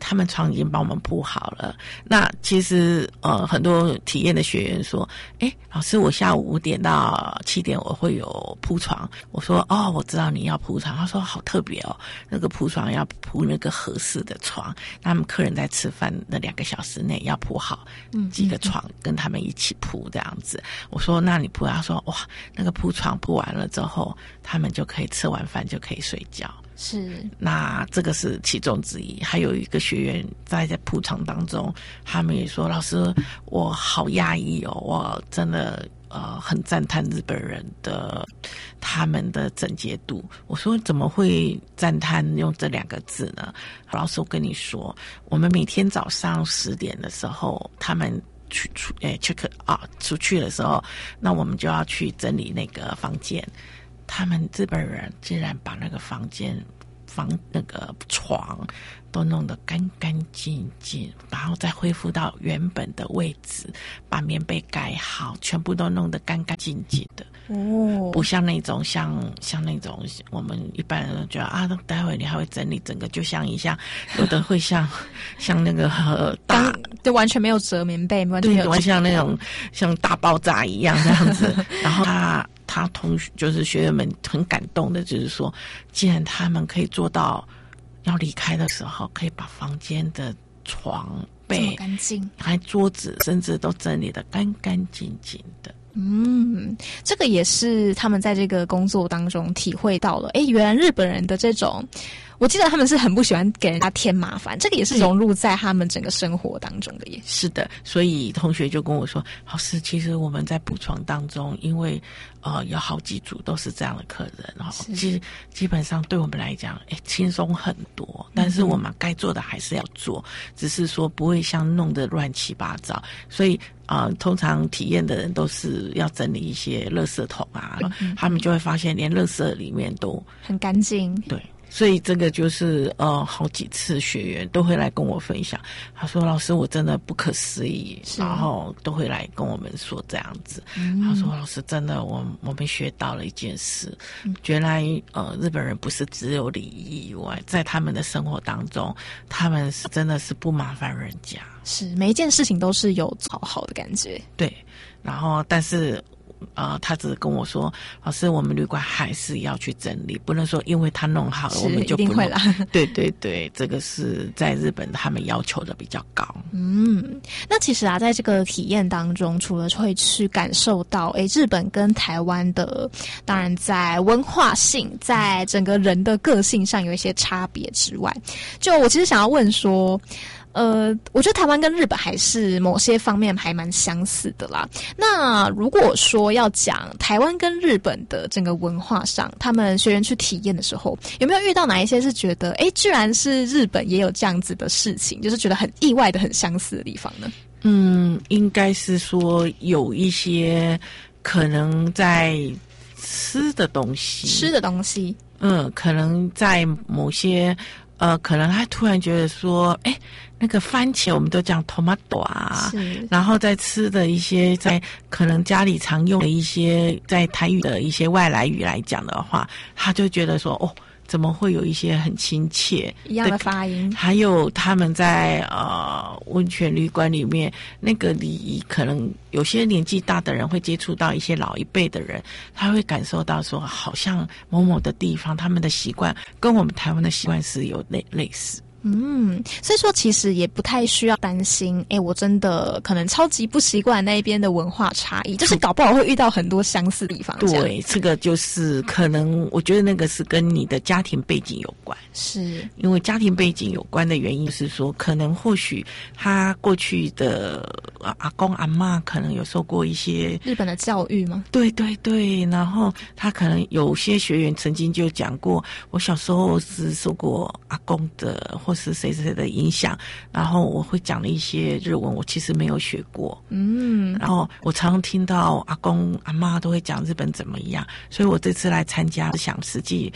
他们床已经帮我们铺好了。那其实呃，很多体验的学员说，哎，老师，我下午五点到七点我会有铺床。我说，哦，我知道你要铺床。他说，好特别哦，那个铺床要铺那个合适的床，他们客人在吃饭的两个小时内要铺好几个床，跟他们一起铺这样子。我说，那你铺？他说，哇，那个铺床铺完了之后，他们就可以吃完饭就可以睡觉。 是， 那这个是其中之一。还有一个学员在在铺场当中，他们也说，老师，我好压抑哦，我真的呃很赞叹日本人的他们的整洁度。我说，怎么会赞叹用这两个字呢？老师，我跟你说，我们每天早上十点的时候，他们去出诶 check 啊出去的时候，那我们就要去整理那个房间。他们日本人竟然把那个房间、房那个床都弄得干干净净，然后再恢复到原本的位置，把棉被盖好，全部都弄得干干净净的。 哦， 不像那种像像那种我们一般人都觉得啊，待会你还会整理整个，就像一下，有的会像像那个呃大， 就完全没有折棉被，完全没有， 对，像那种像大爆炸一样这样子。然后他。他同学就是学员们很感动的，就是说，既然他们可以做到要离开的时候，可以把房间的床被干净， 还桌子甚至都整理得干干净净的。 嗯，这个也是他们在这个工作当中体会到了。诶，原来日本人的这种，我记得他们是很不喜欢给人家添麻烦，这个也是融入在他们整个生活当中的耶。 是的，所以同学就跟我说，老师，其实我们在补床当中，因为呃有好几组都是这样的客人，然后其实基本上对我们来讲，诶轻松很多，但是我们该做的还是要做，只是说不会像弄得乱七八糟，所以。啊、呃，通常体验的人都是要整理一些垃圾桶啊，嗯、他们就会发现连垃圾里面都很干净。 对，所以这个就是呃，好几次学员都会来跟我分享，他说：“老师，我真的不可思议。”然后都会来跟我们说这样子。嗯、他说：“老师，真的，我我们学到了一件事，嗯、原来呃，日本人不是只有礼仪以外，在他们的生活当中，他们是真的是不麻烦人家。” 是每一件事情都是有好好的感觉， 对。然后，但是，呃，他只是跟我说，老师，我们旅馆还是要去整理，不能说因为他弄好了，我们就不弄。 一定会啦。 对对对，这个是在日本他们要求的比较高。 嗯，那其实啊，在这个体验当中，除了会去感受到，诶，日本跟台湾的，当然在文化性，在整个人的个性上有一些差别之外，就我其实想要问说。呃，我觉得台湾跟日本还是某些方面还蛮相似的啦。那如果说要讲台湾跟日本的整个文化上，他们学员去体验的时候，有没有遇到哪一些是觉得，诶，居然是日本也有这样子的事情，就是觉得很意外的、很相似的地方呢？ 嗯，应该是说有一些可能在吃的东西， 吃的东西， 嗯，可能在某些。呃，可能他突然觉得说，哎，那个番茄我们都讲 tomato 啊，然后在吃的一些，在可能家里常用的一些，在台语的一些外来语来讲的话，他就觉得说，哦，怎么会有一些很亲切一样的发音？ 还有他们在呃温泉旅馆里面那个礼仪，可能有些年纪大的人会接触到一些老一辈的人，他会感受到说，好像某某的地方他们的习惯跟我们台湾的习惯是有类类似。 嗯，所以说其实也不太需要担心，诶，我真的可能超级不习惯那边的文化差异，就是搞不好会遇到很多相似地方。 对，这个就是可能，我觉得那个是跟你的家庭背景有关。 是因为家庭背景有关的原因是说，可能或许他过去的阿公阿嬷可能有受过一些日本的教育吗？ 对对对，然后他可能有些学员曾经就讲过，我小时候是受过阿公的或是谁谁的影响，然后我会讲了一些日文，我其实没有学过。嗯，然后我常常听到阿公阿嬷都会讲日本怎么样，所以我这次来参加，想实际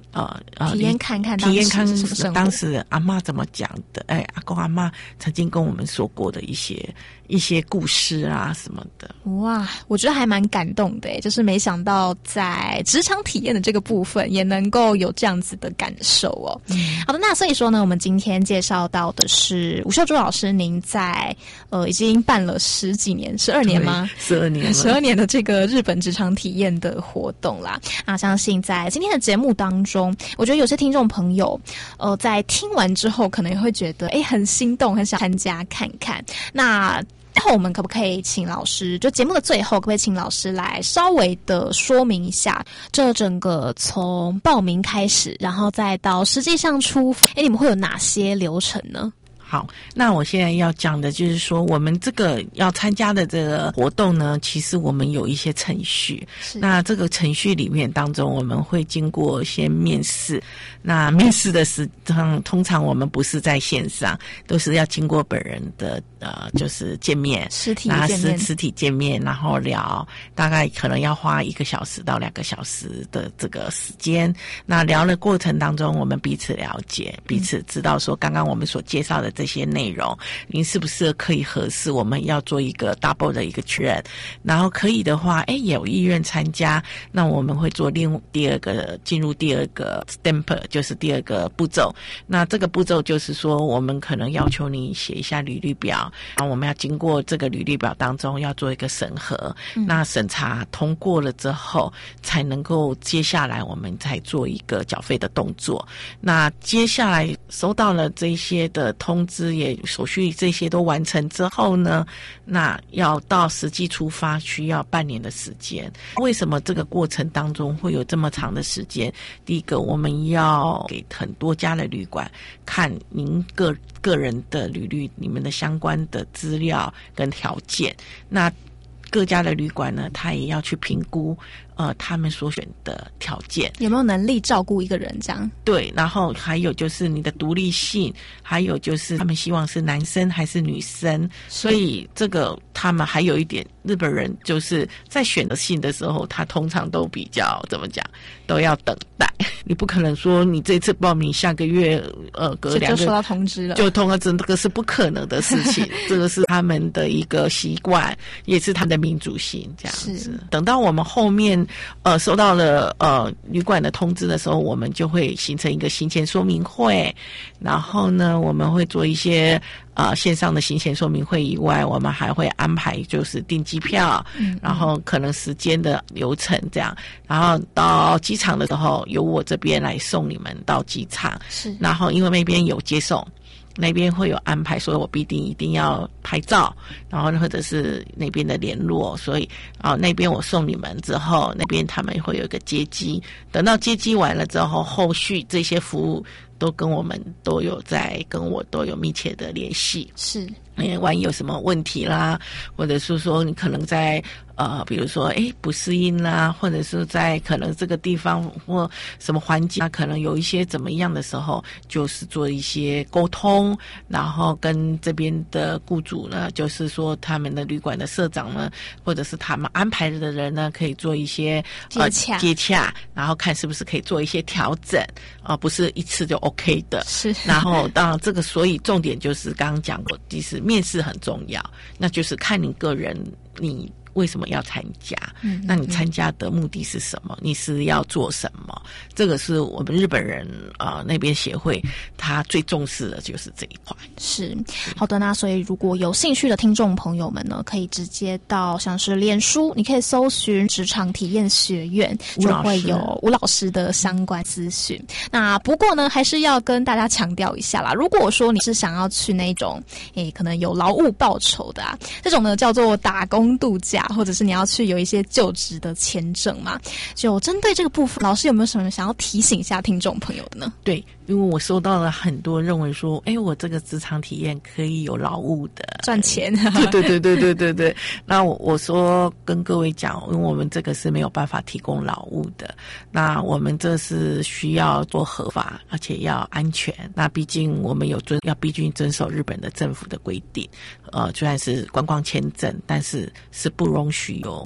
呃呃体验看看体验看当时是什么生活当时阿嬷怎么讲的，哎，阿公阿嬷曾经跟我们说过的一些一些故事啊什么的。 哇，我觉得还蛮感动的，就是没想到在职场体验的这个部分也能够有这样子的感受哦。嗯、好的，那所以说呢，我们今天介绍到的是吴秀珠老师，您在呃已经办了十几年，十二年吗？ 十二年， 十二年的这个日本职场体验的活动啦。那相信在今天的节目当中，我觉得有些听众朋友，呃，在听完之后，可能也会觉得，哎，很心动，很想参加看看。那最后我们可不可以请老师，就节目的最后，可不可以请老师来稍微的说明一下，这整个从报名开始，然后再到实际上出发，哎，你们会有哪些流程呢？ 好，那我现在要讲的就是说，我们这个要参加的这个活动呢，其实我们有一些程序。那这个程序里面当中，我们会经过先面试。那面试的时常通常我们不是在线上，都是要经过本人的呃，就是见面， 实体见面，实体见面，然后聊，大概可能要花一个小时到两个小时的这个时间。那聊的过程当中，我们彼此了解，彼此知道说，刚刚我们所介绍的这些内容，您是不是可以合适？我们要做一个 double 的一个确认，然后可以的话，哎，有意愿参加，那我们会做另第二个进入第二个 step， 就是第二个步骤。那这个步骤就是说，我们可能要求你写一下履历表，然后我们要经过这个履历表当中要做一个审核，嗯、那审查通过了之后，才能够接下来我们才做一个缴费的动作。那接下来收到了这些的通知，也手续这些都完成之后呢，那要到实际出发需要半年的时间。为什么这个过程当中会有这么长的时间？第一个，我们要给很多家的旅馆看您个个人的履历里面的相关的资料跟条件，那各家的旅馆呢，他也要去评估呃他们所选的条件有没有能力照顾一个人这样。 对，然后还有就是你的独立性，还有就是他们希望是男生还是女生，所以这个他们还有一点，日本人就是在选择性的时候，他通常都比较怎么讲，都要等待。你不可能说你这次报名，下个月呃隔两个就收到通知了， 就通知，这个是不可能的事情。这个是他们的一个习惯，也是他们的民主性这样子。等到我们后面呃收到了呃旅馆的通知的时候，我们就会形成一个行前说明会，然后呢，我们会做一些呃线上的行前说明会以外，我们还会安排就是订机票，嗯、然后可能时间的流程这样，然后到机场的时候由我这边来送你们到机场， 是， 然后因为那边有接送。那边会有安排，所以我必定一定要拍照，然后或者是那边的联络，所以啊那边我送你们之后，那边他们会有一个接机，等到接机完了之后，后续这些服务都跟我们都有在跟我都有密切的联系， 是， 因为万一有什么问题啦，或者是说你可能在呃，比如说诶不适应啦，或者是在可能这个地方或什么环境啊，可能有一些怎么样的时候，就是做一些沟通，然后跟这边的雇主呢，就是说他们的旅馆的社长呢，或者是他们安排的人呢，可以做一些呃接洽， 接洽，然后看是不是可以做一些调整啊、呃，不是一次就 OK 的。 是， 然后当然这个，所以重点就是刚刚讲过，其实面试很重要，那就是看你个人你。为什么要参加？嗯，那你参加的目的是什么？你是要做什么？这个是我们日本人啊、呃、那边协会他最重视的就是这一块。 是，好的，那所以如果有兴趣的听众朋友们呢，可以直接到像是脸书，你可以搜寻职场体验学院，就会有吴老师的相关资讯。那不过呢，还是要跟大家强调一下啦，如果说你是想要去那种诶可能有劳务报酬的啊，这种呢叫做打工度假。或者是你要去有一些就职的签证嘛，就针对这个部分，老师有没有什么想要提醒一下听众朋友的呢？ 对，因为我收到了很多认为说，哎，我这个职场体验可以有劳务的赚钱。 对对对对对对对。那我我说跟各位讲，因为我们这个是没有办法提供劳务的，那我们这是需要做合法，而且要安全。那毕竟我们有遵要必须遵守日本的政府的规定，呃，虽然是观光签证，但是是不容许有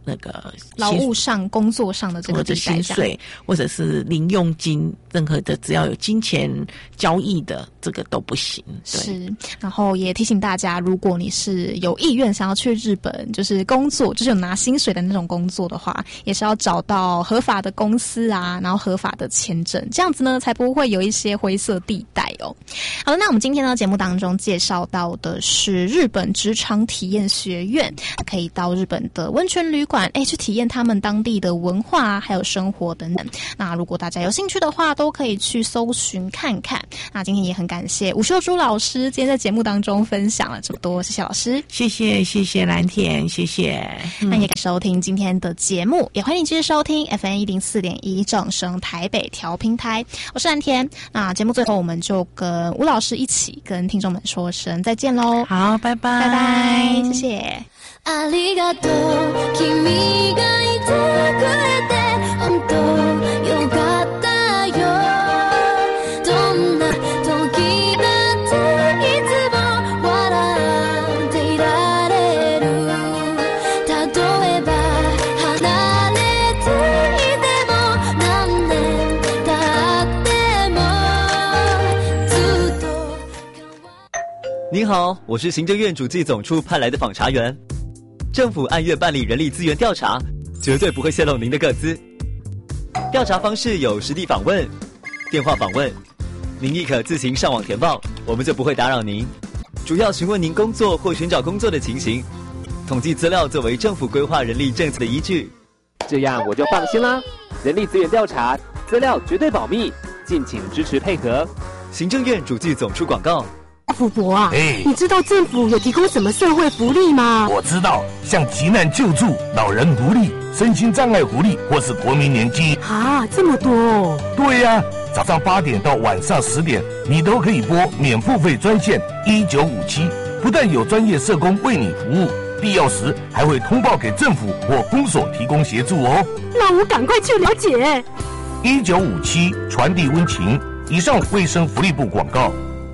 那个劳务上、工作上的这个或者薪水，或者是零用金，任何的只要有金钱交易的，这个都不行。对， 是，然后也提醒大家，如果你是有意愿想要去日本，就是工作，就是有拿薪水的那种工作的话，也是要找到合法的公司啊，然后合法的签证，这样子呢，才不会有一些灰色地带哦。好了，那我们今天呢节目当中介绍到的是日本职场体验学院，可以到日本的温泉旅馆，哎，去体验他们当地的文化还有生活等等。那如果大家有兴趣的话，都可以去搜寻看看。那今天也很感谢吴秀珠老师今天在节目当中分享了这么多，谢谢老师。 谢谢谢谢蓝田，谢谢。 那也感谢收听今天的节目，也欢迎你继续收听 F M 一零四点一正声台北调频台，我是蓝田。那节目最后我们就跟吴老师一起跟听众们说声再见喽。 好，拜拜拜拜，谢谢。 ありがとう君がいてくれて本当よかったよどんな時だっていつも笑っていられるたとえば離れていても何年経ってもずっと您好，我是行政院主计总处派来的访查员。政府按月办理人力资源调查，绝对不会泄露您的个资。调查方式有实地访问、电话访问，您亦可自行上网填报，我们就不会打扰您。主要询问您工作或寻找工作的情形，统计资料作为政府规划人力政策的依据。 这样我就放心啦。人力资源调查资料绝对保密，敬请支持配合。 行政院主计总处广告。 福伯啊， 哎， 你知道政府有提供什么社会福利吗？ 我知道，像急难救助、老人福利、身心障碍福利，或是国民年金啊，这么多哦。 对呀、啊，早上八点到晚上十点，你都可以拨免付费专线一九五七，不但有专业社工为你服务，必要时还会通报给政府或公所提供协助哦。 那我赶快去了解。 一九五七传递温情，以上卫生福利部广告。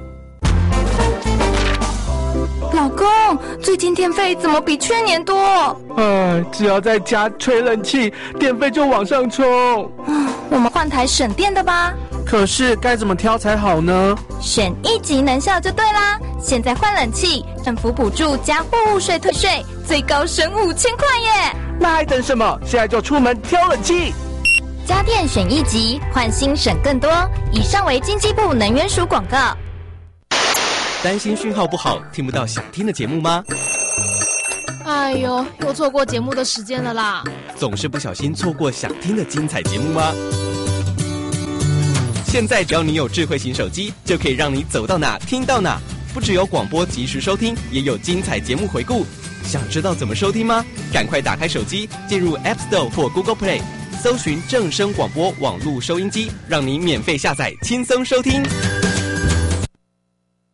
老公，最近电费怎么比去年多？ 哎，只要在家吹冷气，电费就往上冲。 我们换台省电的吧。 可是该怎么挑才好呢？ 选一级能效就对啦。现在换冷气，政府补助加货物税退税，最高省五千块耶！ 那还等什么？现在就出门挑冷气。 家电选一级，换新省更多。以上为经济部能源署广告。 担心讯号不好，听不到想听的节目吗？ 哎呦，又错过节目的时间了啦！ 总是不小心错过想听的精彩节目吗？现在只要你有智慧型手机，就可以让你走到哪听到哪。不只有广播及时收听，也有精彩节目回顾。想知道怎么收听吗？赶快打开手机，进入 App Store 或 Google Play， 搜寻正声广播网络收音机，让你免费下载，轻松收听。